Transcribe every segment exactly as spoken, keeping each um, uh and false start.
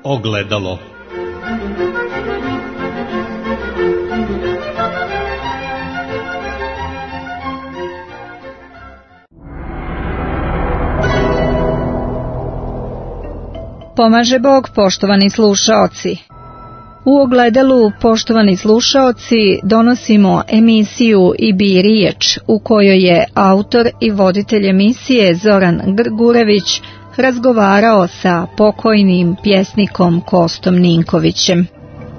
Ogledalo. Pomaže Bog, poštovani slušaoci. U Ogledalu, poštovani slušaoci, donosimo emisiju I bi riječ, u kojoj je autor i voditelj emisije Zoran Grgurević razgovarao sa pokojnim pjesnikom Kostom Ninkovićem.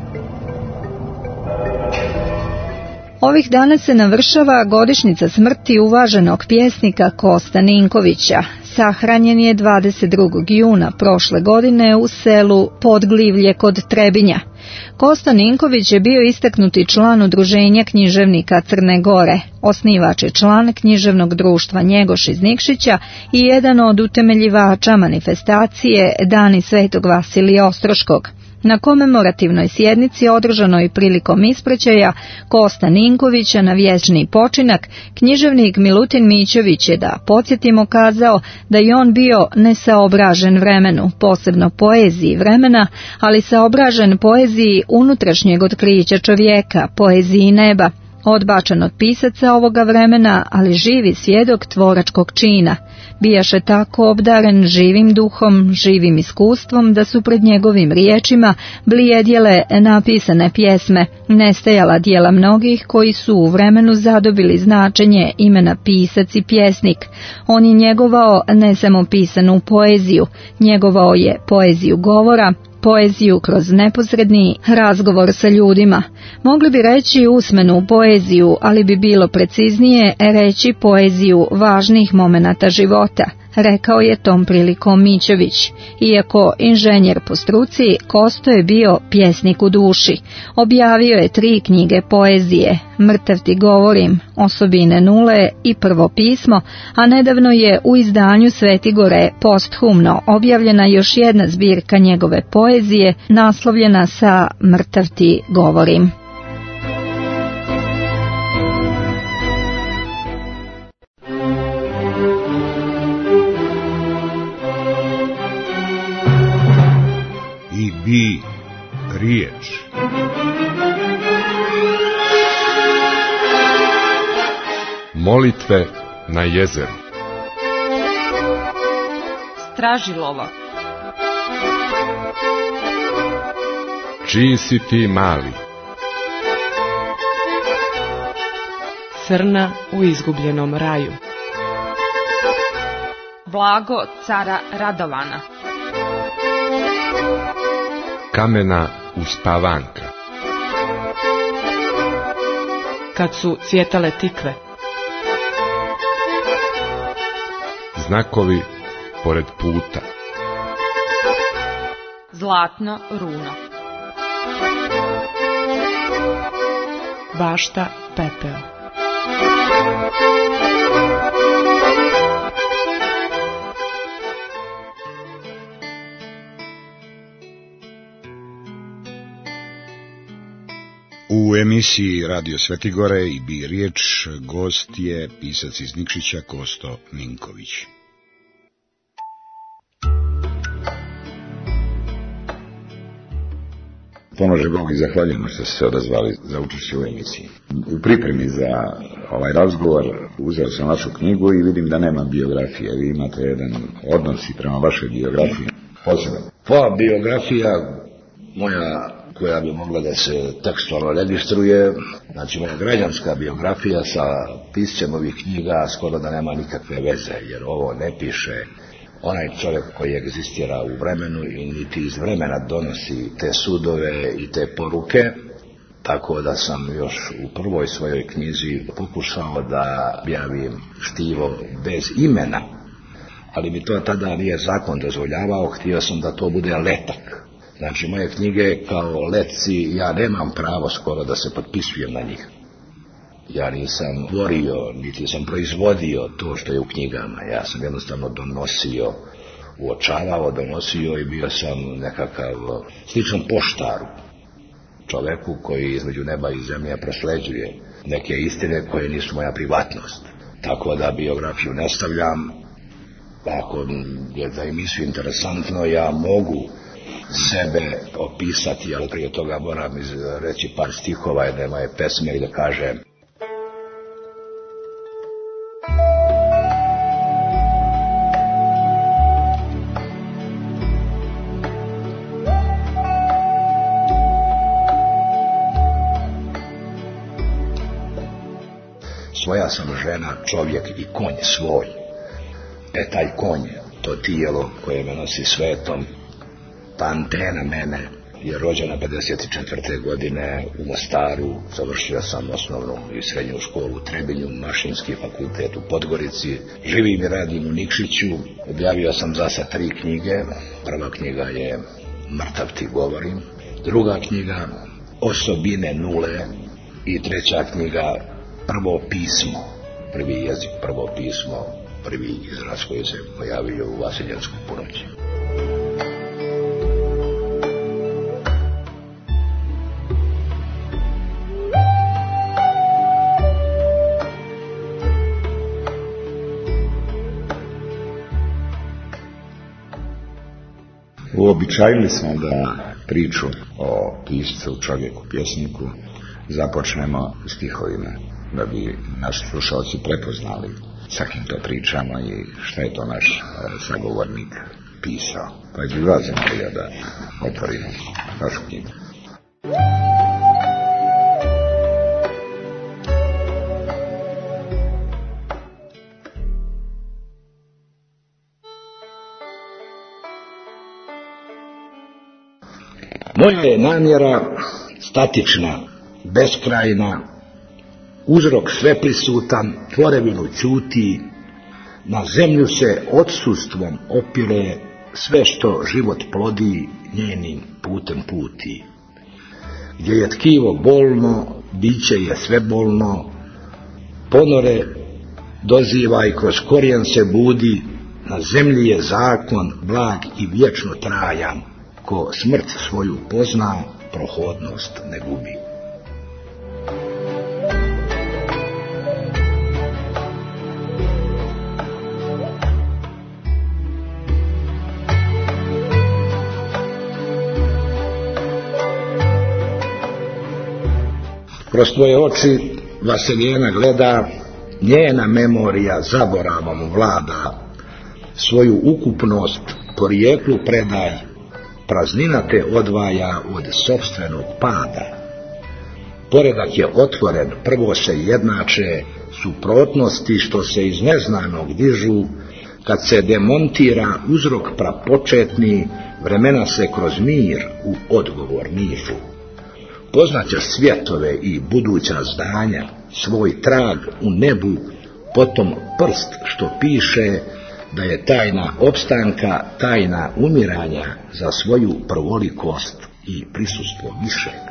Ovih dana se navršava godišnjica smrti uvaženog pjesnika Kosta Ninkovića. Sahranjen je dvadeset drugog juna prošle godine u selu Podglivlje kod Trebinja. Kosta Ninković je bio istaknuti član Udruženja književnika Crne Gore, osnivač je član književnog društva Njegoš iz Nikšića i jedan od utemeljivača manifestacije Dani Svetog Vasilija Ostroškog. Na komemorativnoj sjednici održanoj prilikom ispraćaja Kosta Ninkovića na vječni počinak, književnik Milutin Mićević je, da podsjetimo, kazao da je on bio nesaobražen vremenu, posebno poeziji vremena, ali saobražen poeziji unutrašnjeg otkrića čovjeka, poeziji neba, odbačen od pisaca ovoga vremena, ali živi svjedok tvoračkog čina. Bijaše tako obdaren živim duhom, živim iskustvom, da su pred njegovim riječima blijedjele napisane pjesme, nestajala dijela mnogih koji su u vremenu zadobili značenje imena pisac i pjesnik. On je njegovao ne samo pisanu poeziju, njegovao je poeziju govora, poeziju kroz neposredni razgovor sa ljudima. Mogli bi reći usmenu poeziju, ali bi bilo preciznije reći poeziju važnih momenata života, rekao je tom prilikom Mićević. Iako inženjer po struci, Kosto je bio pjesnik u duši. Objavio je tri knjige poezije, Mrtav ti govorim, Osobine nule i Prvo pismo, a nedavno je u izdanju Svetigore posthumno objavljena još jedna zbirka njegove poezije, naslovljena sa Mrtav ti govorim. I bi riječ. Molitve na jezeru. Stražilova. Čiji si ti mali? Crna u izgubljenom raju. Vlago cara Radovana. Kamena uspavanka. Kad su cvjetale tikve. Znakovi pored puta. Zlatno runo. Bašta pepeo. U emisiji Radio Svetigore I bi riječ gost je pisac iz Nikšića Kosto Ninković. Pomaže Bog i zahvaljujemo što ste se odazvali za učešće u emisiji. U pripremi za ovaj razgovor uzeo sam vašu knjigu i vidim da nema biografije. Vi imate jedan odnos i prema vašoj biografiji. Posebno. Pa biografija moja, koja bi mogla da se tekstualno registruje, znači moja građanska biografija sa piscem ovih knjiga skoro da nema nikakve veze, jer ovo ne piše onaj čovjek koji egzistira u vremenu i niti iz vremena donosi te sudove i te poruke, tako da sam još u prvoj svojoj knjizi pokušao da objavim štivo bez imena, ali mi to tada nije zakon dozvoljavao, htio sam da to bude letak. Znači, moje knjige kao letci, ja nemam pravo skoro da se potpisujem na njih. Ja nisam tvorio, niti sam proizvodio to što je u knjigama. Ja sam jednostavno donosio, uočavao, donosio i bio sam nekakav sličan poštaru. Čoveku koji između neba i zemlje prosleđuje neke istine koje nisu moja privatnost. Tako da biografiju ne stavljam. Ako je za emisiju interesantno, ja mogu sebe opisati, ali prije toga moram reći par stihova jedne moje pesme i da kažem: svoja sam žena, čovjek i konj svoj. E taj konj, to tijelo koje me nosi svetom, ta antena mene je rođena pedeset četvrte godine u Mostaru. Završio sam osnovnu i srednju školu u Trebinju, Mašinski fakultet u Podgorici. Živim i radim u Nikšiću. Objavio sam za sad tri knjige. Prva knjiga je Mrtav ti govorim. Druga knjiga Osobine nule. I treća knjiga Prvo pismo. Prvi jezik, prvo pismo, prvi izraz koji se pojavio u Vasiljensku ponoć. Uobičajili smo da priču o piscu, čovjeku, pjesniku započnemo stihovima, da bi naši slušalci prepoznali sa kim to pričamo i šta je to naš sagovornik pisao. Pa je bi vas zamolio da otvorimo vašu knjigu. Moja je namjera statična, beskrajna, uzrok sveprisutan, tvorevinu ćuti, na zemlju se odsustvom opire, sve što život plodi njenim putem puti. Gdje je tkivo bolno, biće je sve bolno, ponore doziva i kroz korijen se budi, na zemlji je zakon blag i vječno trajan, ko smrt svoju pozna, prohodnost ne gubi. Kroz tvoje oči Vasiljena gleda, njena memorija zaboravom vlada, svoju ukupnost porijeklu predaj, praznina te odvaja od sopstvenog pada. Poredak je otvoren, prvo se jednače, suprotnosti što se iz neznanog dižu, kad se demontira uzrok prapočetni, vremena se kroz mir u odgovor nižu. Poznaćeš svjetove i buduća zdanja, svoj trag u nebu, potom prst što piše da je tajna opstanka, tajna umiranja za svoju prvolikost i prisustvo višeg.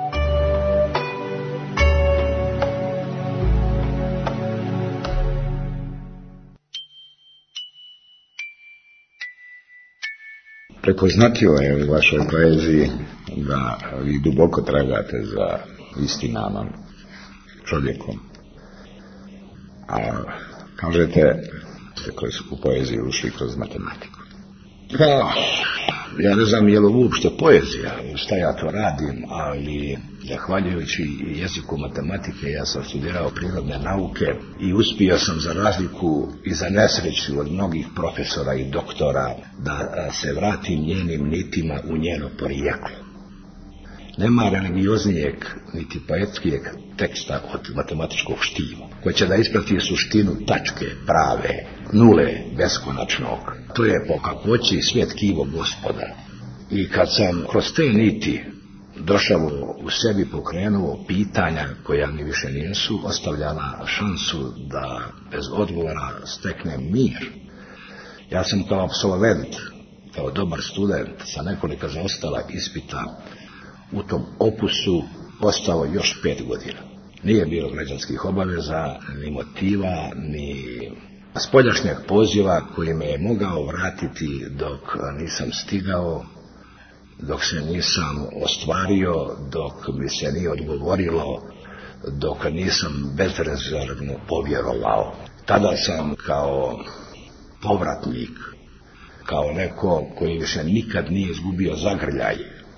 Prepoznatljivo je u vašoj poeziji da vi duboko tragate za istinama, čovjekom. A kažete koji su u poeziji ušli kroz matematiku. Pa, ja ne znam je li uopšte poezija, šta ja to radim, ali zahvaljujući jeziku matematike ja sam studirao prirodne nauke i uspio sam za razliku i za nesreću od mnogih profesora i doktora da se vratim njenim nitima u njeno porijeklo. Nema religioznijeg niti poetskijeg teksta od matematičkog štiva, koji će da isprati suštinu tačke prave, nule beskonačnog. To je po kakvoći svijet kivo Gospoda. I kad sam kroz te niti došao u sebi pokrenuo pitanja koja mi više nisu ostavljala šansu da bez odgovora steknem mir. Ja sam kao apsolvent, kao dobar student sa nekoliko zaostala ispita u tom opusu ostao još pet godina. Nije bilo građanskih obaveza, ni motiva, ni spoljašnjeg poziva koji me je mogao vratiti dok nisam stigao, dok se nisam ostvario, dok mi se nije odgovorilo, dok nisam bezrezervno povjerovao. Tada sam kao povratnik kao neko koji više nikad nije izgubio zagrljaj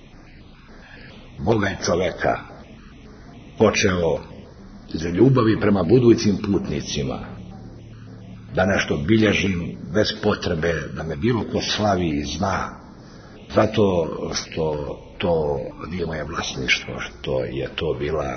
Boga i čoveka, počeo iz ljubavi prema budućim putnicima, da nešto bilježim bez potrebe da me bilo ko slavi i zna, zato što to nije moje vlasništvo, što je to bila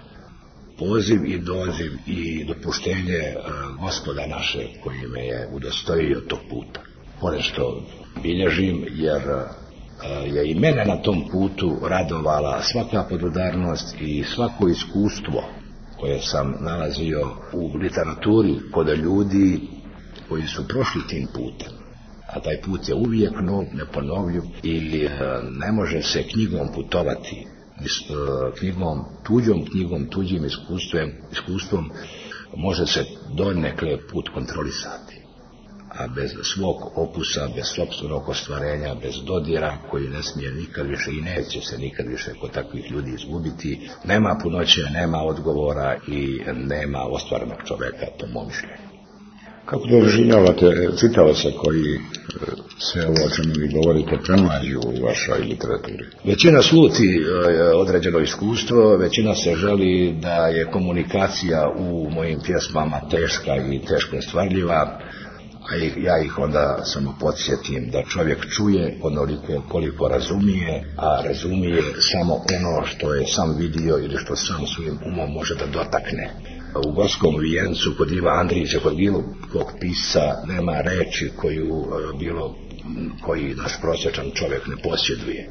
poziv i doziv i dopuštenje Gospoda naše koji me je udostojio tog puta. Pored što bilježim, jer je i mene na tom putu radovala svaka podudarnost i svako iskustvo koje sam nalazio u literaturi kod ljudi koji su prošli tim putem. A taj put je uvijek nov, neponovljiv i ne može se knjigom putovati, knjigom, tuđom knjigom, tuđim iskustvom, iskustvom može se donekle put kontrolisati. A bez svog okusa, bez sopstvenog ostvarenja, bez dodira koji ne smije nikad više i neće se nikad više kod takvih ljudi izgubiti, nema punoće, nema odgovora i nema ostvarenog čoveka, po mom mišljenju. Kako doživljavate čitaoce koji sve ovo o čemu vi govorite premažu u vašoj literaturi? Većina sluti određeno iskustvo, većina se želi da je komunikacija u mojim pjesmama teška i teško stvarljiva, a ja ih onda samo podsjetim da čovjek čuje onoliko koliko razumije, a razumije samo ono što je sam vidio ili što sam svojim umom može da dotakne. U Gorskom vijencu kod Iva Andrića, kod bilo kog pisca nema reči koju bilo koji naš prosječan čovjek ne posjeduje.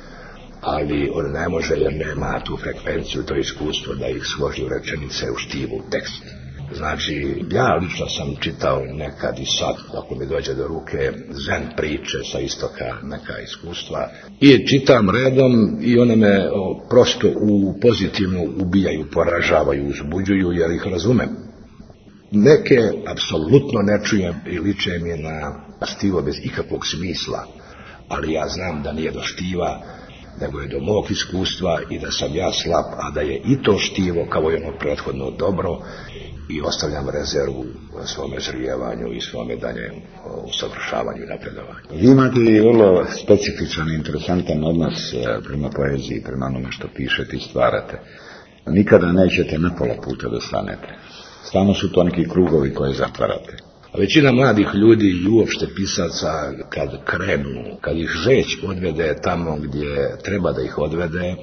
Ali on ne može jer nema tu frekvenciju, to iskustvo da ih složi u rečenice, u štivu, u tekst. Znači, ja lično sam čitao nekad i sad, ako mi dođe do ruke, zen priče sa istoka, neka iskustva. I čitam redom i one me o, prosto u pozitivno ubijaju, poražavaju, uzbuđuju, jer ih razumem. Neke apsolutno ne čujem i liče mi na štivo bez ikakvog smisla, ali ja znam da nije do štiva, nego je do mog iskustva i da sam ja slab, a da je i to štivo kao i ono prethodno dobro, i ostavljam rezervu na svome zrijevanju i svome daljem usavršavanju i napredovanju. Vi imate vrlo specifičan i interesantan odnos prema poeziji, prema onome što pišete i stvarate. Nikada nećete na pola puta da stanete. Stalno su to neki krugovi koje zatvarate. A većina mladih ljudi i uopšte pisaca kad krenu, kad ih žeć odvede tamo gdje treba da ih odvede,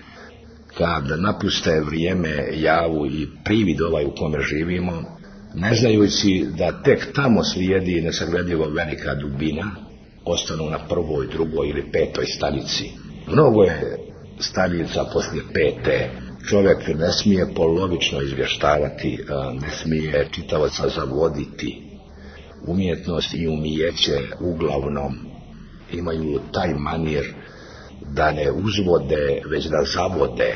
kad napuste vrijeme, javu i privid ovaj u kome živimo, ne znajući da tek tamo slijedi nesagledivo velika dubina, ostanu na prvoj, drugoj ili petoj stanici. Mnogo je stanica poslije pete. Čovjek ne smije polovično izvještavati, ne smije čitavaca zavoditi. Umjetnost i umijeće uglavnom imaju taj manir da ne uzvode, već da zavode,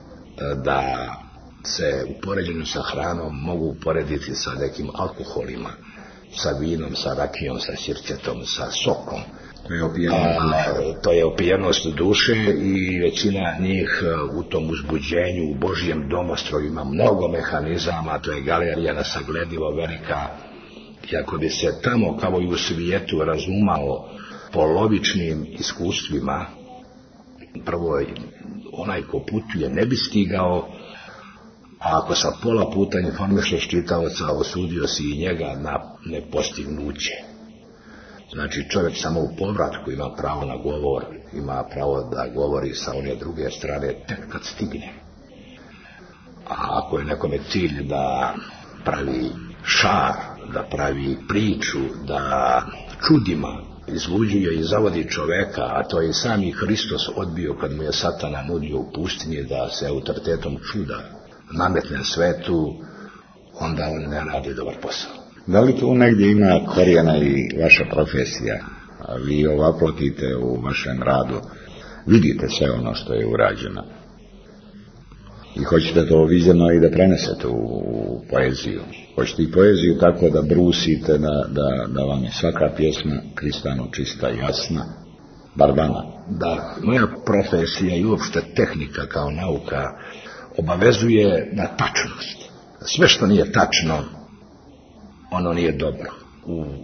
da se u poređenju sa hranom mogu uporediti sa nekim alkoholima, sa vinom, sa rakijom, sa sirćetom, sa sokom. To je opijenost duše. To je opijenost duše i većina njih u tom uzbuđenju, u Božjem domostroju ima mnogo mehanizama, to je galerija nesagledivo velika. I ako bi se tamo, kao i u svijetu, razumao polovičnim iskustvima, prvo onaj ko putuje ne bi stigao, a ako sa pola puta informišeš čitavaca, osudio si i njega na nepostignuće. Znači čovjek samo u povratku ima pravo na govor, ima pravo da govori sa one druge strane tek kad stigne. A ako je nekome cilj da pravi šar, da pravi priču, da čudima izluđuje i zavodi čoveka, a to je i sami Hristos odbio kad mu je Satana nudio u pustinji da se autoritetom čuda nametne svetu, onda on ne radi dobar posao. Da li tu negdje ima korijena i vaša profesija? A vi ovaplotite u vašem radu, vidite sve ono što je urađeno. I hoćete to viđeno i da prenesete u poeziju. Hoćete i poeziju tako da brusite, da, da, da vam je svaka pjesma kristalno čista i jasna, bar vama. Da, moja profesija i uopšte tehnika kao nauka obavezuje na tačnost. Sve što nije tačno, ono nije dobro. U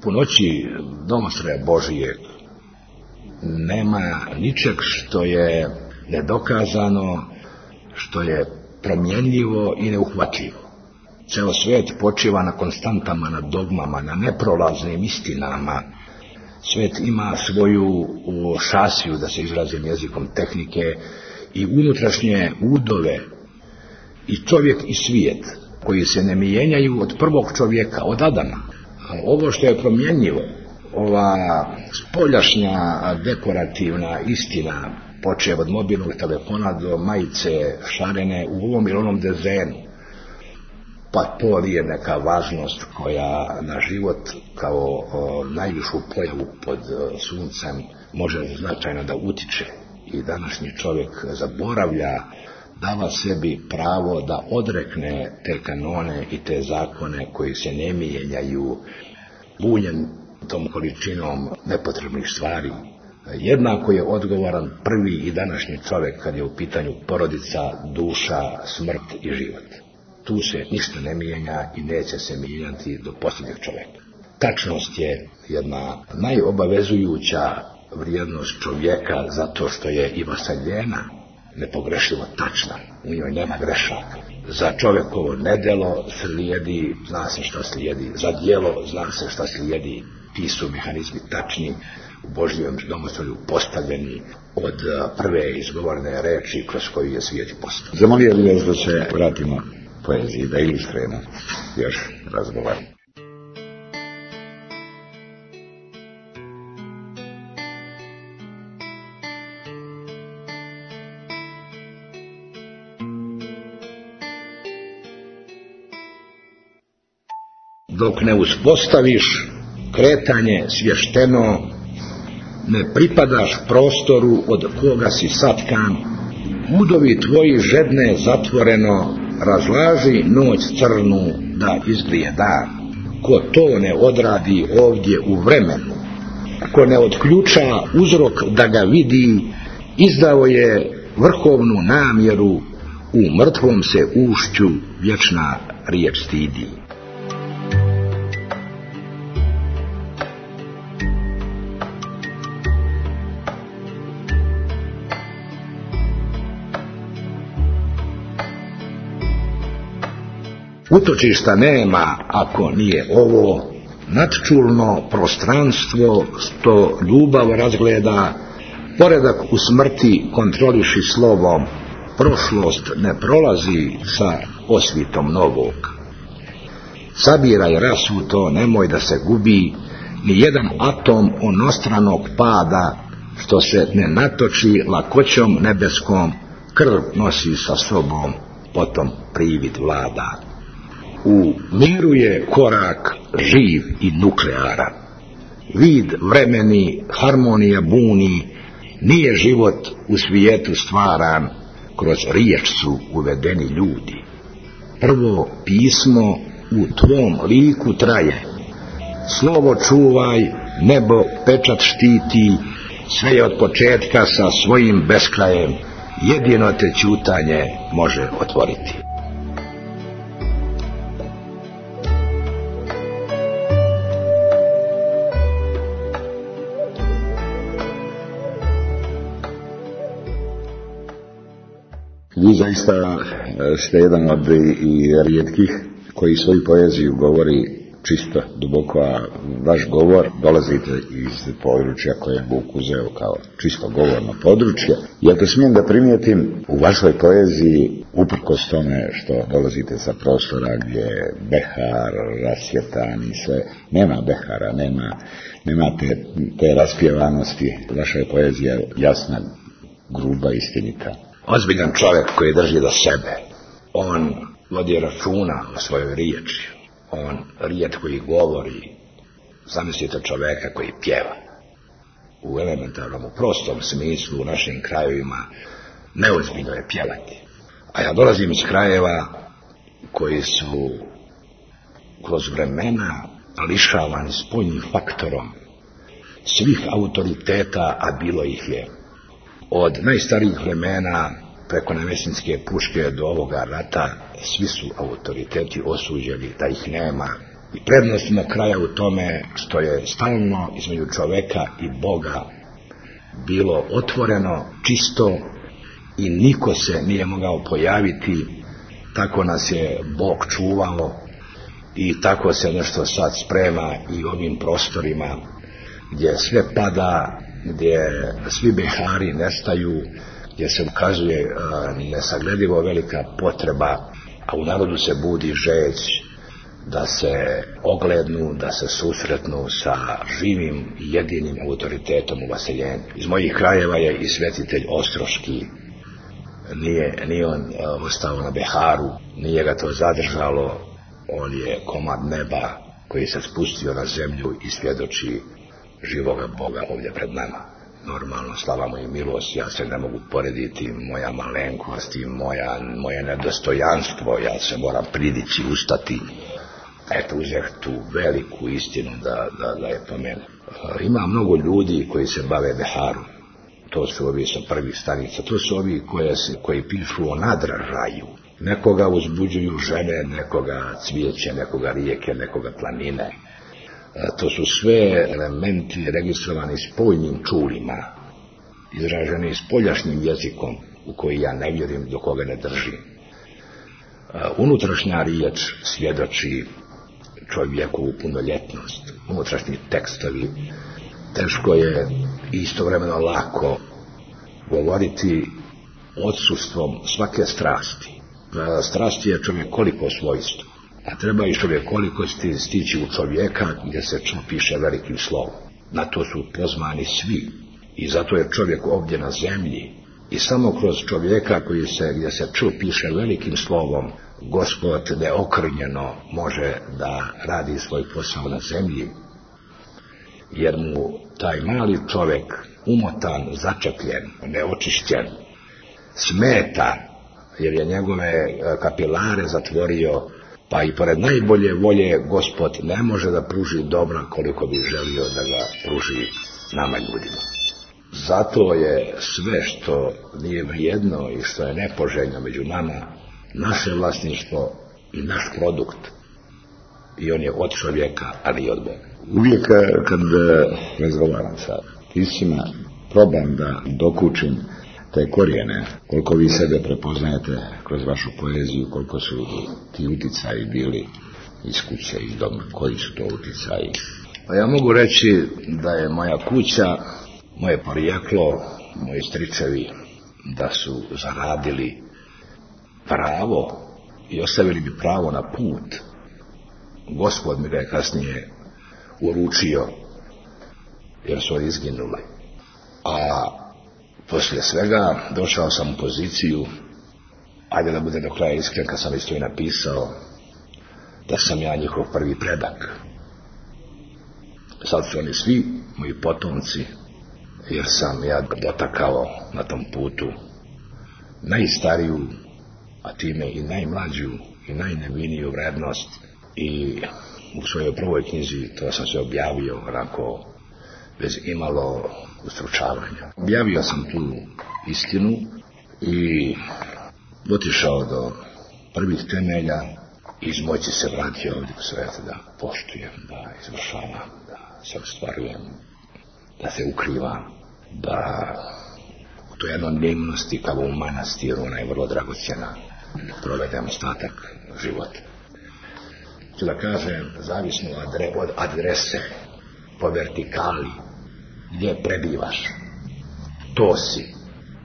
punoći domostroja Božijeg nema ničeg što je nedokazano, što je promjenljivo i neuhvatljivo. Ceo svijet počiva na konstantama, na dogmama, na neprolaznim istinama. Svijet ima svoju šasiju, da se izrazim jezikom tehnike, i unutrašnje udove, i čovjek i svijet, koji se ne mijenjaju od prvog čovjeka, od Adama. Ovo što je promjenjivo, ova spoljašnja dekorativna istina, počev od mobilnog telefona do majice šarene u ovom ili onom dezenu, pa to je neka važnost koja na život kao o, najvišu pojavu pod o, suncem može značajno da utiče. I današnji čovjek zaboravlja, dava sebi pravo da odrekne te kanone i te zakone koji se ne mijenjaju, bunjen tom količinom nepotrebnih stvari. Jednako je odgovoran prvi i današnji čovjek kad je u pitanju porodica, duša, smrt i život. Tu se ništa ne mijenja i neće se mijenjati do posljednjeg čovjeka. Tačnost je jedna najobavezujuća vrijednost čovjeka zato što je i vasaljena nepogrešivo tačna. U njoj nema grešaka. Za čovjekovo nedjelo slijedi, zna se što slijedi. Za djelo zna se što slijedi. Ti su mehanizmi tačni, u Božjem domostroju postavljeni od prve izgovorene reči kroz koju je svijet postao. Zamolio bih vas da se vratimo poeziji, da ilustrujemo još razgovor. Dok ne uspostaviš kretanje svješteno, ne pripadaš prostoru od koga si satkan, udovi tvoji žedne zatvoreno, razlaži noć crnu da izgrije dan. Ko to ne odradi ovdje u vremenu, ko ne otključa uzrok da ga vidi, izdao je vrhovnu namjeru, u mrtvom se ušću vječna riječ stidi. Utočišta nema ako nije ovo, nadčulno prostranstvo što ljubav razgleda, poredak u smrti kontroliši slovom, prošlost ne prolazi sa osvitom novog. Sabiraj rasuto, nemoj da se gubi ni jedan atom onostranog pada, što se ne natoči lakoćom nebeskom, krv nosi sa sobom, potom privid vlada. U miru je korak živ i nuklearan. Vid vremeni, harmonija buni, nije život u svijetu stvaran, kroz riječ su uvedeni ljudi. Prvo pismo u tvom liku traje, slovo čuvaj, nebo pečat štiti, sve je od početka sa svojim beskrajem, jedino te ćutanje može otvoriti. Vi zaista ste jedan od i rijetkih koji svoju poeziju govori čisto, duboko, a vaš govor dolazite iz područja koje je Bog uzeo kao čisto govorno područje. I ako smijem da primijetim, u vašoj poeziji, uprkos tome što dolazite sa prostora gdje je behar, rasvjetan i sve, nema behara, nema, nema te, te raspjevanosti. Vaša je poezija jasna, gruba, istinita. Ozbiljan čovjek koji drži do sebe, on vodi računa o svojoj riječi, on riječ koji govori, zamislite čovjeka koji pjeva. U elementarnom, u prostom smislu u našim krajevima neozbiljno je pjevati. A ja dolazim iz krajeva koji su kroz vremena lišavani spoljnim faktorom svih autoriteta, a bilo ih je. Od najstarijih vremena preko Nevesinjske puške do ovoga rata svi su autoriteti osuđeni da ih nema. I prednost na kraja u tome što je stalno između čoveka i Boga bilo otvoreno, čisto i niko se nije mogao pojaviti. Tako nas je Bog čuvao i tako se nešto sad sprema i ovim prostorima gdje sve pada, gdje svi behari nestaju, gdje se ukazuje uh, nesagledivo velika potreba, a u narodu se budi žeć da se oglednu, da se susretnu sa živim i jedinim autoritetom u vaseljenju. Iz mojih krajeva je i svetitelj Ostroški. Nije, nije on uh, ostao na beharu, nije ga to zadržalo, on je komad neba koji se spustio na zemlju i svjedoči živoga Boga ovdje pred nama. Normalno, slava mu i milost, ja se ne mogu porediti, moja malenkost i moja, moje nedostojanstvo, ja se moram pridići, ustati. Eto, uzeh tu veliku istinu da, da, da je pomenem. Ima mnogo ljudi koji se bave beharom. To su ovi sa prvih stanica, to su ovi koje se, koji pišu o nadražaju. Nekoga uzbuđuju žene, nekoga cvijeće, nekoga rijeke, nekoga planine. To su sve elementi registrovani spojnim čulima, izraženi spoljašnjim jezikom u koji ja ne vjerujem do koga ne držim. Unutrašnja riječ svjedoči čovjekovu punoljetnost, unutrašnji tekstovi. Teško je istovremeno lako govoriti odsustvom svake strasti. Strasti je čovjekoliko svojstvo, a treba i čovjekolikosti stići u čovjeka gdje se čo piše velikim slovom. Na to su pozvani svi i zato je čovjek ovdje na zemlji i samo kroz čovjeka koji se, gdje se čo piše velikim slovom, Gospod neokrnjeno može da radi svoj posao na zemlji, jer mu taj mali čovjek umotan, začepljen, neočišćen, smeta, jer je njegove kapilare zatvorio, pa i pored najbolje volje Gospod ne može da pruži dobra koliko bi želio da ga pruži nama ljudima. Zato je sve što nije vrijedno i što je nepoželjno među nama naše vlasništvo i naš produkt. I on je od čovjeka, ali i od Boga. Uvijek kad razgovaram sa piscima, probam da dokučim te korijene, koliko vi sebe prepoznajete kroz vašu poeziju, koliko su ti uticaji bili iz kuće, iz doma, koji su to uticaji? Pa ja mogu reći da je moja kuća, moje porijeklo, moji stričevi, da su zaradili pravo i ostavili mi pravo na put. Gospod mi ga je kasnije uručio, jer su izginuli. A poslije svega došao sam u poziciju, ajde da bude do kraja iskren, kad sam isto i napisao da sam ja njihov prvi predak. Sad su oni svi moji potomci, jer sam ja dotakao na tom putu najstariju, a time i najmlađu i najneviniju vrednost. I u svojoj prvoj knjizi to sam se objavio onako bez imalo ustručavanja. Objavio sam tu istinu i otišao do prvih temelja i iz moći se vratio ovdje u svijet da poštujem, da izvršavam, da se ostvarujem, da se ukrivam, da u toj anonimnosti kao u manastiru, ona je vrlo dragocjena, provedem ostatak života. Ću da kažem, zavisno adre, od adrese, po vertikali, gdje prebivaš, to si.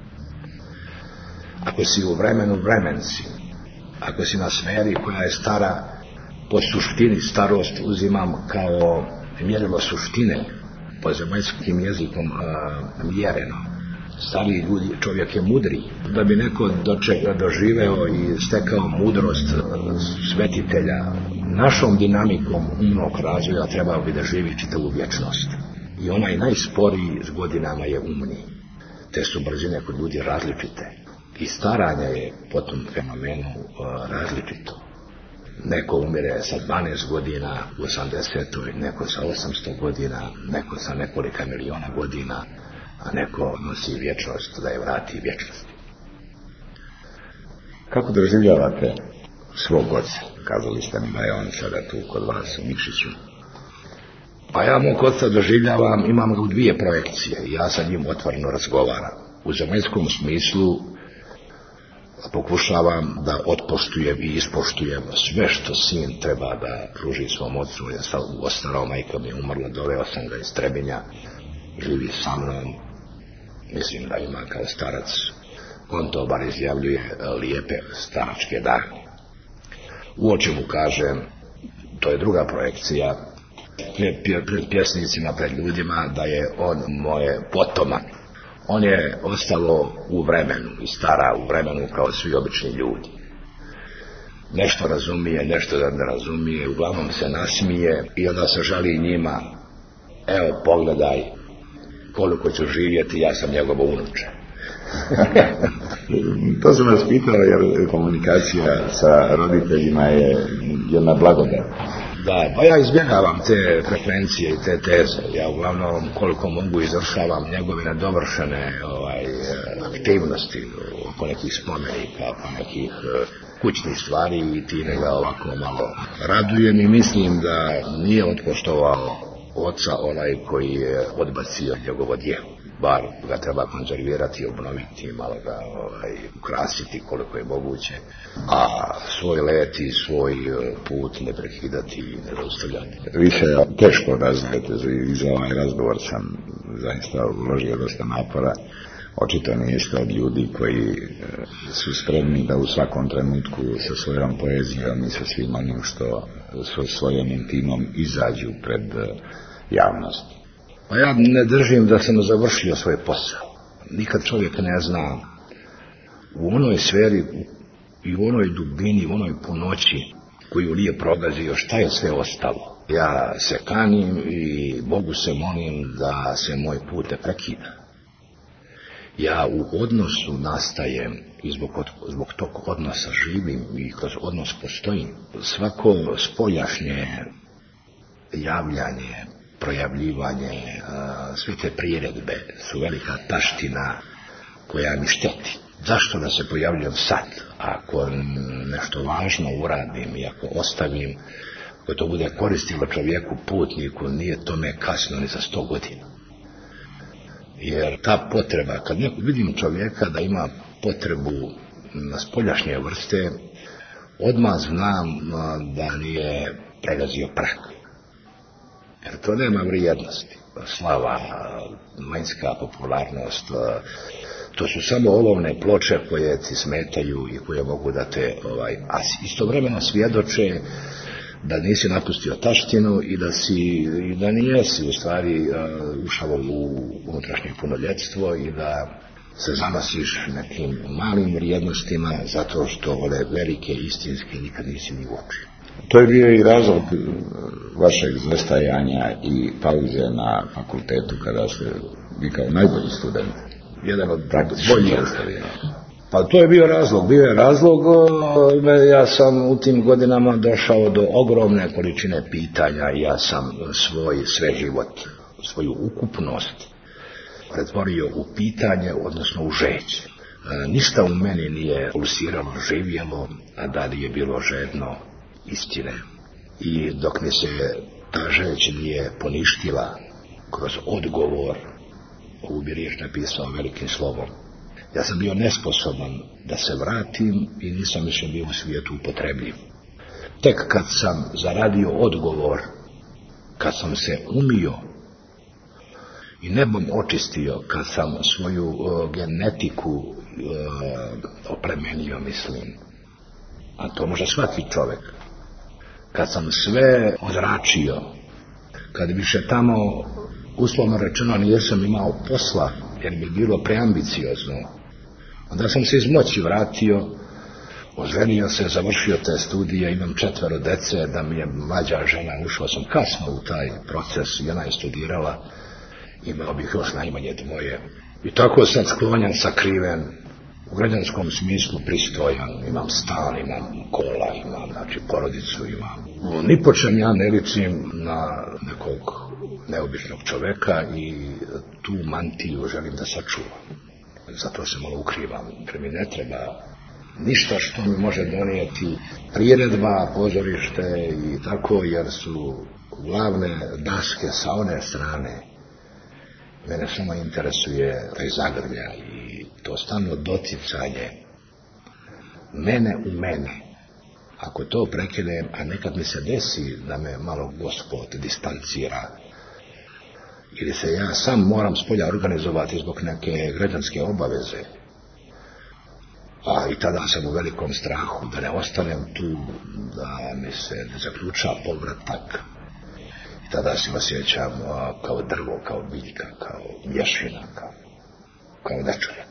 Ako si u vremenu, vremen si. Ako si na sferi koja je stara, po suštini starost uzimam kao mjerilo suštine, po zemaljskim jezikom a, mjereno. Stariji ljudi, čovjek je mudri. Da bi neko doček, doživeo i stekao mudrost svetitelja, našom dinamikom umnog razvoja trebao bi da živi čitavu vječnost. I onaj najsporiji s godinama je umni. Te su brzine kod ljudi različite. I staranje je po tom fenomenu uh, različito. Neko umire sa dvanaest godina u osamdesetoj, neko sa osamsto godina, neko sa nekolika miliona godina, a neko nosi vječnost da je vrati vječnost. Kako doživljavate svog oca. Kazali ste mi da je on sada tu kod vas u Nikšiću. Pa ja mog oca doživljavam, imam ga u dvije projekcije. Ja sa njim otvoreno razgovaram. U zemaljskom smislu pokušavam da otpoštujem i ispoštujem sve što sin treba da pruži svom ocu. Ja sam ostarao, majka mi je umrla, doveo sam ga iz Trebinja, živi sa mnom, mislim da ima kao starac. On to bar izjavljuje lijepe staračke dane. U oči mu kažem, to je druga projekcija, pred pjesnicima, pred ljudima, da je on moje potomak. On je ostalo u vremenu i stara u vremenu kao svi obični ljudi. Nešto razumije, nešto da ne razumije, uglavnom se nasmije i onda se žali njima. Evo, pogledaj koliko ću živjeti, ja sam njegovo unuče. To sam vas pitao jer komunikacija sa roditeljima je jedna blagodat. Da, pa ja izbjegavam te frekvencije i te teze. Ja uglavnom koliko mogu izvršavam njegove nedovršene ovaj, aktivnosti oko nekih spomenika, oko nekih kućnih stvari i time ga ovako malo radujem i mislim da nije otpoštovao oca onaj koji je odbacio njegovo djelo. Bar ga treba konzervirati, obnoviti, malo ga ovaj, ukrasiti koliko je moguće, a svoj let i svoj put ne prekidati i ne zaustavljati. Više teško razumijete, i za ovaj razgovor sam zaista uložio dosta napora. Očito niste od ljudi koji su spremni da u svakom trenutku sa svojom poezijom i sa svim onim što sa svojom intimom izađu pred javnost. Pa ja ne držim da sam završio svoj posao. Nikad čovjek ne zna u onoj sferi i u onoj dubini, u onoj punoći koju nije progazio šta je sve ostalo. Ja se kanim i Bogu se molim da se moj put ne prekida. Ja u odnosu nastajem i zbog, zbog tog odnosa živim i kroz odnos postojim. Svako spoljašnje javljanje, projavljivanje, sve te priredbe su velika taština koja mi šteti. Zašto da se pojavljujem sad? Ako nešto važno uradim i ako ostavim, ako to bude koristilo čovjeku, putniku, nije tome kasno ni za sto godina. Jer ta potreba, kad neko vidim čovjeka da ima potrebu na spoljašnje vrste, odmah znam da nije pregazio prag. Jer to nema vrijednosti. Slava, vanjska popularnost, to su samo olovne ploče koje ti smetaju i koje mogu da te, ovaj, a istovremeno svjedoče da nisi napustio taštinu i da si, i da nijesi u stvari uh, ušao u unutrašnje punoljetstvo i da se zanosiš nekim malim vrijednostima zato što ove velike istinske nikad nisi ni uočio. To je bio i razlog vašeg zastajanja i pauze na fakultetu kada ste vi kao najbolji student. Jedan od boljih. Pa to je bio razlog. Bio je razlog, ja sam u tim godinama došao do ogromne količine pitanja i ja sam svoj sve život, svoju ukupnost pretvorio u pitanje, odnosno u žeć. Ništa u meni nije pulsirano, živjelo, a da li je bilo žedno istine. I dok mi se ta žeć nije poništila kroz odgovor, ovu bi riječ napisao velikim slovom, ja sam bio nesposoban da se vratim i nisam više bio u svijetu upotrebljiv. Tek kad sam zaradio odgovor, kad sam se umio i nebom očistio, kad sam svoju uh, genetiku uh, oplemenio, mislim, a to može svaki čovjek, kad sam sve odračio, kad više tamo, uslovno rečeno, nisam imao posla, jer mi je bilo preambiciozno, onda sam se iz moći vratio, oženio se, završio te studije, imam četvero dece, da mi je mlađa žena, ušao sam kasno u taj proces i ona je studirala, imao bih još najmanje dvoje. I tako sam sklonjan, sakriven, u građanskom smislu pristojan, imam stan, imam kola, imam, znači, porodicu imam. Ni po čem ja ne ličim na nekog neobičnog čoveka i tu mantiju želim da sačuvam. Zato se malo ukrivam, jer mi ne treba ništa što mi može donijeti priredba, pozorište i tako, jer su glavne daske sa one strane. Mene samo interesuje taj zagrljaj i to stalno doticanje mene u mene. Ako to prekinem, a nekad mi se desi da me malo Gospod distancira, ili se ja sam moram spolja organizovati zbog neke građanske obaveze, a i tada sam u velikom strahu da ne ostanem tu, da mi se ne zaključa povratak. I tada se osjećam a, kao drvo, kao biljka, kao mješina, kao, kao nečovjek.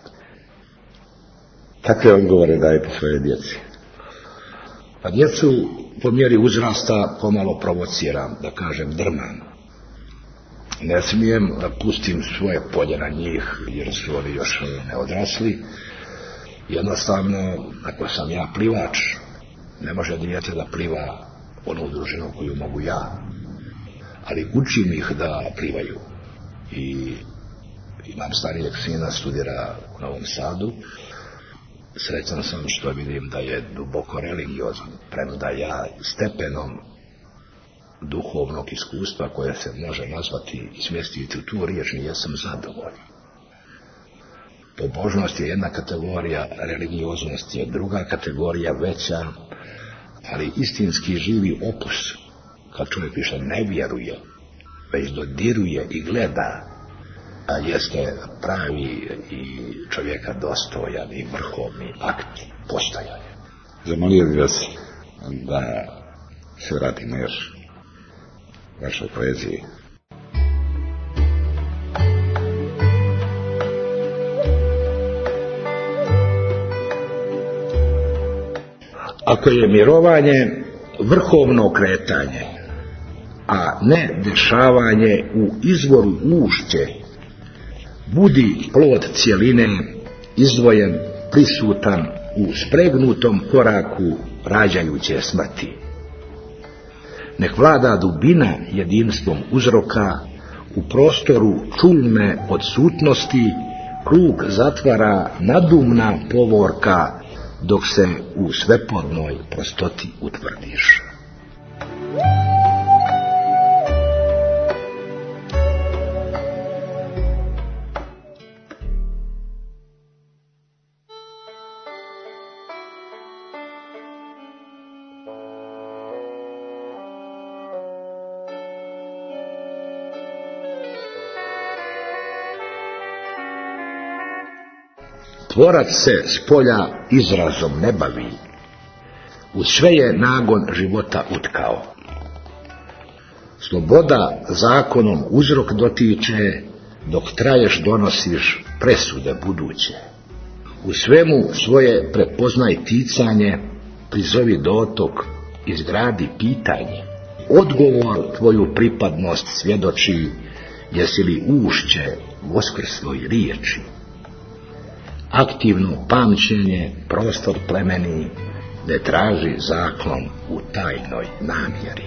Kakve odgovore dajete svoje djeci? Pa djecu po mjeri uzrasta pomalo provociram, da kažem drmam. Ne smijem da pustim svoje polje na njih, jer su oni još ne odrasli. Jednostavno, ako sam ja plivač, ne može dijete da pliva onu dužinu koju mogu ja. Ali učim ih da plivaju. I imam starijeg sina, studira u Novom Sadu. Srećan sam što vidim da je duboko religiozan, premda ja stepenom duhovnog iskustva koje se može nazvati i smjestiti u tu riječ nijesam zadovoljan. Pobožnost je jedna kategorija, religioznost je druga kategorija, veća, ali istinski živi opus, kad čovjek više ne vjeruje, već dodiruje i gleda, a jeste pravi i čovjeka dostojan i vrhovni akt postojanja. Zamolio bih vas da se vratimo još vašoj poeziji. Ako je mirovanje vrhovno kretanje, a ne dešavanje u izvoru ušće, budi plod cjeline, izdvojen, prisutan u spregnutom koraku rađajuće smrti. Nek vlada dubina jedinstvom uzroka, u prostoru čulne odsutnosti, krug zatvara nadumna povorka, dok se u svepodnoj prostoti utvrdiš. Tvorac se s polja izrazom ne bavi, u sve je nagon života utkao. Sloboda zakonom uzrok dotiče, dok traješ donosiš presude buduće. U svemu svoje prepoznaj ticanje, prizovi dotok, izgradi pitanje. Odgovor tvoju pripadnost svjedoči, jesi li ušće voskrsnoj riječi. Aktivno pamćenje, prostor plemeni, ne traži zaklon u tajnoj namjeri.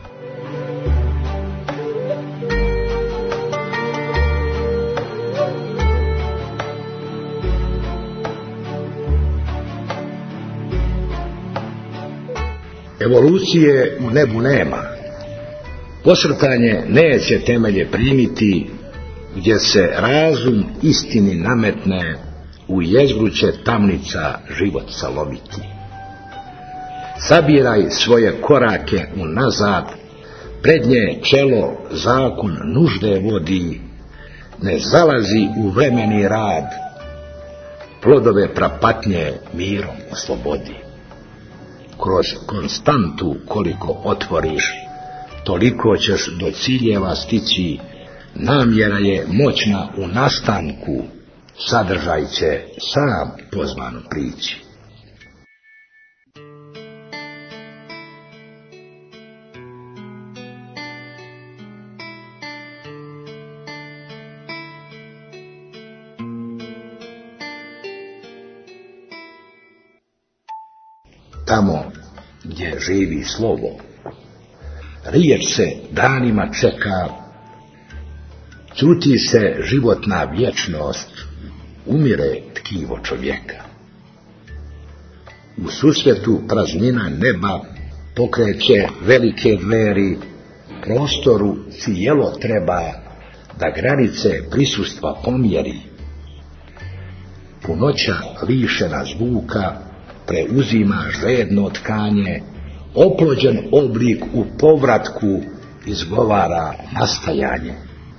Evolucije u nebu nema. Posrtanje neće temelje primiti, gdje se razum istini nametne, u jezgru će tamnica život saloviti. Sabiraj svoje korake unazad, prednje čelo zakon nužde vodi, ne zalazi u vremeni rad, plodove prapatnje mirom oslobodi. Kroz konstantu koliko otvoriš, toliko ćeš do ciljeva stići, namjera je moćna u nastanku, sadržaj će sam pozvano prići. Tamo gdje živi slovo, riječ se danima čeka, ćuti se životna vječnost, umire tkivo čovjeka. U susvetu praznina neba pokreće velike dveri, prostoru cijelo treba da granice prisustva pomjeri. Punoća lišena zvuka preuzima žedno tkanje, oplođen oblik u povratku izgovara nastajanje.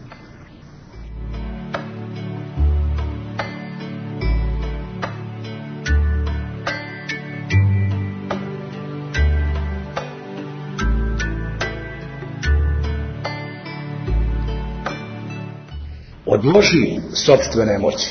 Odloži sopstvene moći.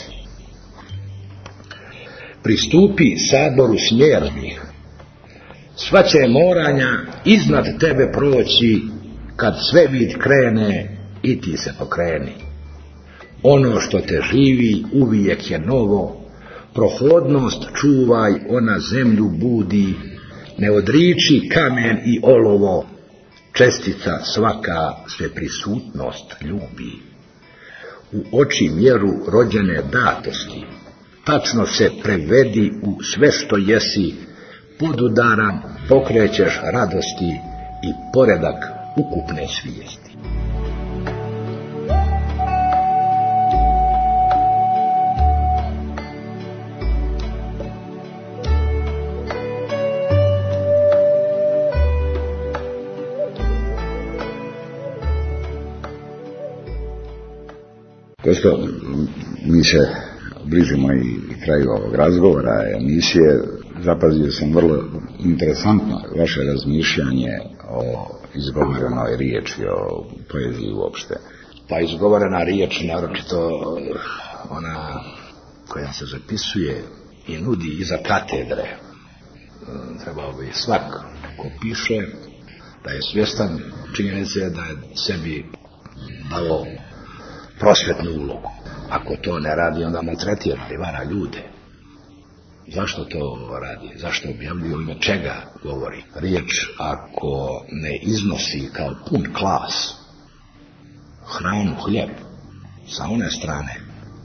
Pristupi saboru smjernih. Sva će moranja iznad tebe proći, kad sve vid krene i ti se pokreni. Ono što te živi uvijek je novo, prohodnost čuvaj, ona zemlju budi, ne odriči kamen i olovo, čestica svaka sve prisutnost ljubi. U oči mjeru rođene datosti, tačno se prevedi u sve što jesi, podudaran pokrećeš radosti i poredak ukupne svijesti. Pošto mi se bližimo i kraju ovog razgovora, emisije, zapazio sam vrlo interesantno vaše razmišljanje o izgovorenoj riječi, o poeziji uopšte. Pa izgovorena riječ, naročito ona koja se zapisuje i nudi iza katedre, trebao bi svak ko piše da je svjestan činjenice da je sebi dao prosvetnu ulogu. Ako to ne radi, onda maltretira i vara ljude. Zašto to radi? Zašto objavljuje, u ime čega govori? Riječ ako ne iznosi kao pun klas hranu, hljeb sa one strane,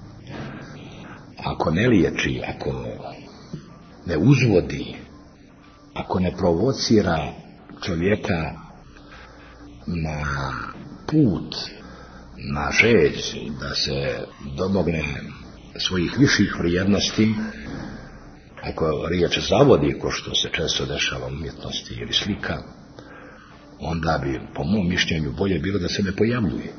ako ne liječi, ako ne uzvodi, ako ne provocira čovjeka na put, na želj da se domogne svojih viših vrijednosti, ako riječ zavodi, ko što se često dešava u umjetnosti ili slika, onda bi, po mom mišljenju, bolje bilo da se ne pojavljuje.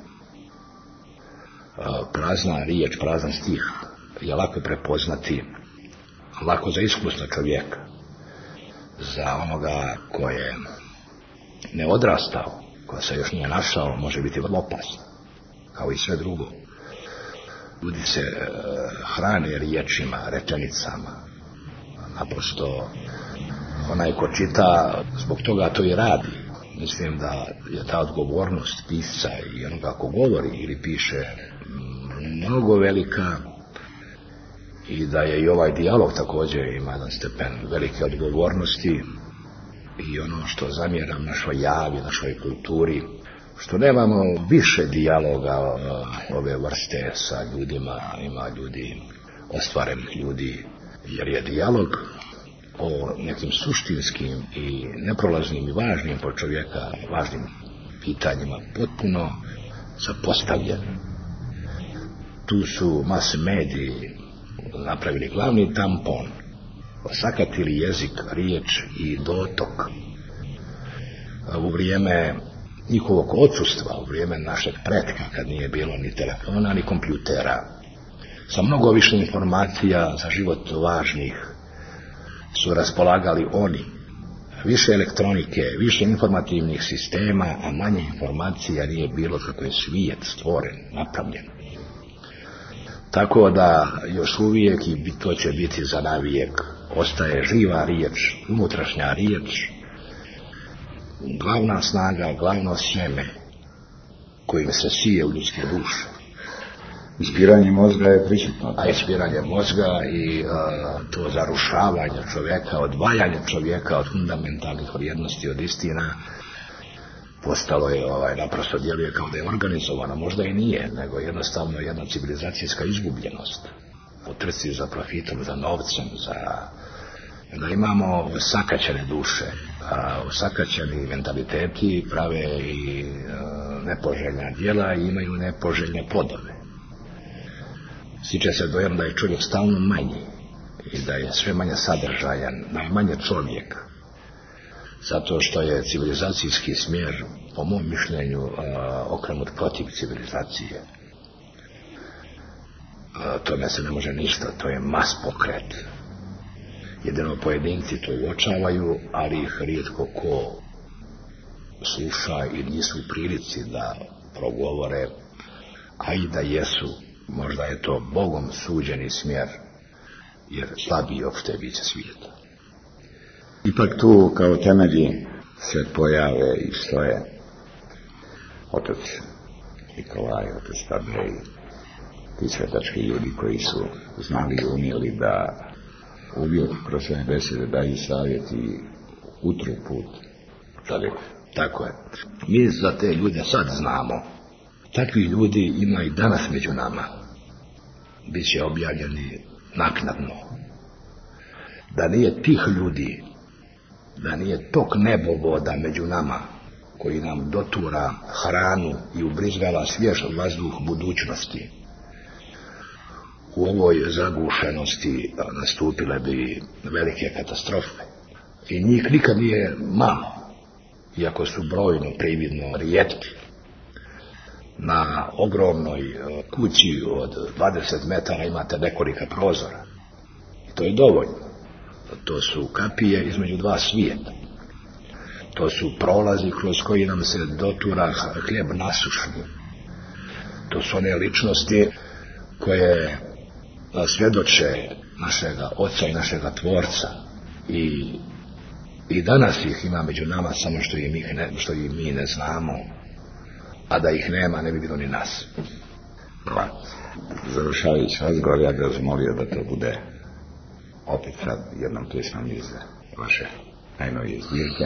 Prazna riječ, prazan stih je lako prepoznati, lako za iskusno čovjeka, za onoga ko je ne odrastao, ko se još nije našao, može biti vrlo opasno, kao i sve drugo. Ljudi se hrane riječima, rečenicama. Naprosto onaj ko čita zbog toga to i radi. Mislim da je ta odgovornost pisca i onoga ko govori ili piše mnogo velika i da je i ovaj dijalog također ima jedan stepen velike odgovornosti. I ono što zamjeram našoj javi, našoj kulturi, što nemamo više dijaloga ove vrste sa ljudima, ima ljudi, ostvarenih ljudi, jer je dijalog o nekim suštinskim i neprolaznim i važnim po čovjeka, važnim pitanjima potpuno zapostavljen. Tu su mas mediji napravili glavni tampon, osakatili jezik, riječ i dotok. U vrijeme njihovog odsustva, u vrijeme našeg pretka, kad nije bilo ni telefona ni kompjutera, sa mnogo više informacija za život važnih su raspolagali oni. Više elektronike, više informativnih sistema, a manje informacija nije bilo kako je svijet stvoren, napravljen. Tako da još uvijek, i to će biti za navijek, ostaje živa riječ, unutrašnja riječ, glavna snaga, glavno sjeme kojim se sije u ljudske duše. Ispiranje mozga je prisutno. A ispiranje mozga i a, to zarušavanje čovjeka, odvajanje čovjeka od fundamentalnih vrijednosti, od istina, postalo je, ovaj, naprosto djeluje kao da je organizovano, možda i nije, nego jednostavno jedna civilizacijska izgubljenost. U trci za profitom, za novcem, za Da imamo osakaćene duše, a osakaćeni mentaliteti prave i nepoželjna djela i imaju nepoželjne plodove. Stiče se dojam da je čovjek stalno manji i da je sve manje sadržajan, da je manje čovjek. Zato što je civilizacijski smjer, po mom mišljenju, okrenut protiv civilizacije. Tome se ne može ništa, to je mas pokret. Jedino pojedinci to uočavaju, ali ih rijetko ko sluša i nisu u prilici da progovore, a i da jesu, možda je to Bogom suđeni smjer, jer slabiji opšte biće svijeta. Ipak tu kao temelji se pojave i stoje otac Nikolaj, otac Tadej, ti svetački ljudi koji su znali i umjeli da uvijek kroz svoje besede daju savjet i utru put čovjeku. Tako je. Mi za te ljude sad znamo. Takvi ljudi ima i danas među nama. Biće objavljeni naknadno. Da nije tih ljudi, da nije tog nebovoda među nama, koji nam dotura hranu i ubrizgava svjež vazduh budućnosti, u ovoj zagušenosti nastupile bi velike katastrofe. I njih nikad nije malo, iako su brojno, prividno rijetki. Na ogromnoj kući od dvadeset metara imate nekolika prozora. I to je dovoljno. To su kapije između dva svijeta. To su prolazi kroz koji nam se dotura hljeb nasušni. To su one ličnosti koje svjedoče našega Oca i našega Tvorca. I, i danas ih ima među nama, samo što im, ih ne, što im mi ne znamo. A da ih nema, ne bi bilo ni nas. Pa, završavajući razgovor, ja bih vas molio da to bude opet sad jednom pjesmom iz vaše najnovije zbirke.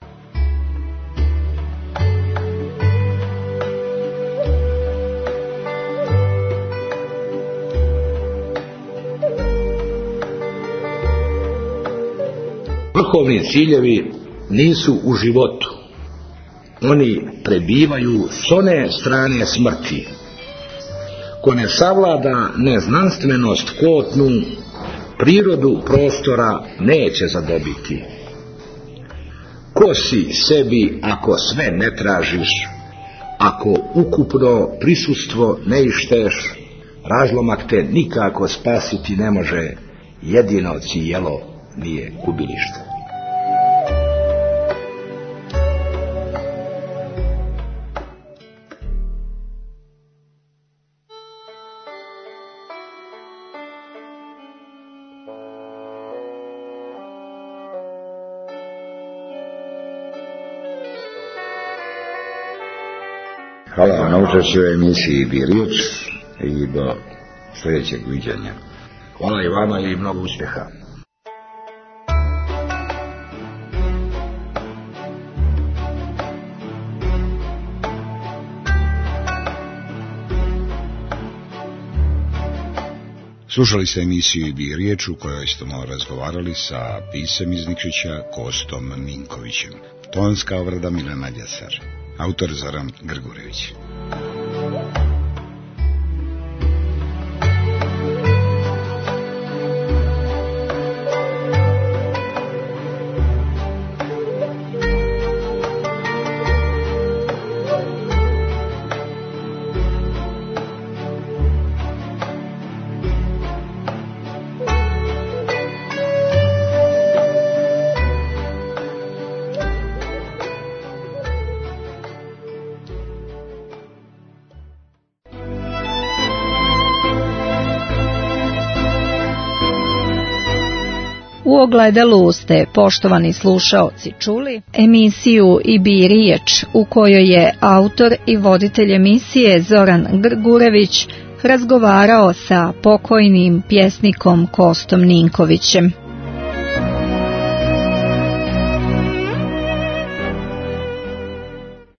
Vrhovni ciljevi nisu u životu. Oni prebivaju s one strane smrti. Ko ne savlada neznanstvenost kotnu, prirodu prostora neće zadobiti. Ko si sebi ako sve ne tražiš, ako ukupno prisustvo ne išteš, razlomak te nikako spasiti ne može, jedino cijelo nije gubilište. Hvala vam na učešću u emisiji Bi riječ i do sljedećeg viđenja. Hvala i vama i mnogo uspjeha. Slušali ste emisiju Bi riječ u kojoj smo razgovarali sa piscem iz Nikšića Kostom Minkovićem. Tonska obrada Milena Ljesar. Autor Zoran Grgurević. U ogledalu ste, poštovani slušaoci, čuli emisiju I Bi riječ u kojoj je autor i voditelj emisije Zoran Grgurević razgovarao sa pokojnim pjesnikom Kostom Ninkovićem.